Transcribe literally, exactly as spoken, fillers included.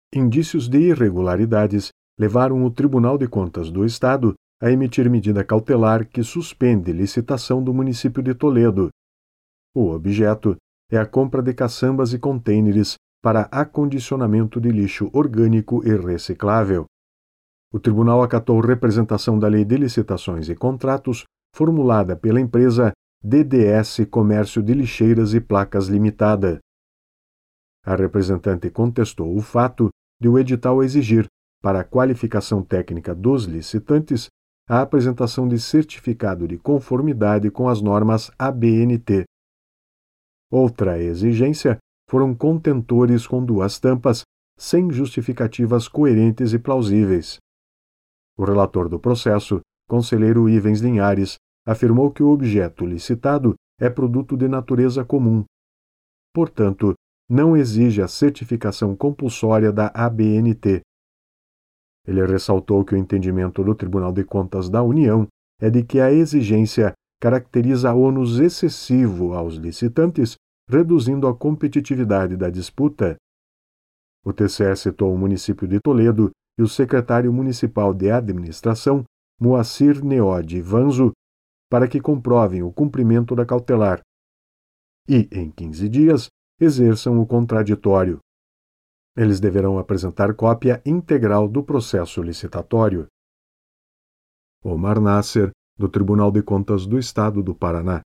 Indícios de irregularidades levaram o Tribunal de Contas do Estado a emitir medida cautelar que suspende licitação do município de Toledo. O objeto é a compra de caçambas e contêineres para acondicionamento de lixo orgânico e reciclável. O tribunal acatou representação da Lei de Licitações e Contratos, formulada pela empresa D D S Comércio de Lixeiras e Placas Limitada. A representante contestou o fato de o edital exigir, para a qualificação técnica dos licitantes, a apresentação de certificado de conformidade com as normas A B N T. Outra exigência foram contentores com duas tampas, sem justificativas coerentes e plausíveis. O relator do processo, conselheiro Ivens Linhares, afirmou que o objeto licitado é produto de natureza comum. Portanto, não exige a certificação compulsória da A B N T. Ele ressaltou que o entendimento do Tribunal de Contas da União é de que a exigência caracteriza ônus excessivo aos licitantes, reduzindo a competitividade da disputa. O T C E citou o município de Toledo e o secretário municipal de administração, Moacir Neode Vanzo, para que comprovem o cumprimento da cautelar e, em quinze dias, exerçam o contraditório. Eles deverão apresentar cópia integral do processo licitatório. Omar Nasser, do Tribunal de Contas do Estado do Paraná.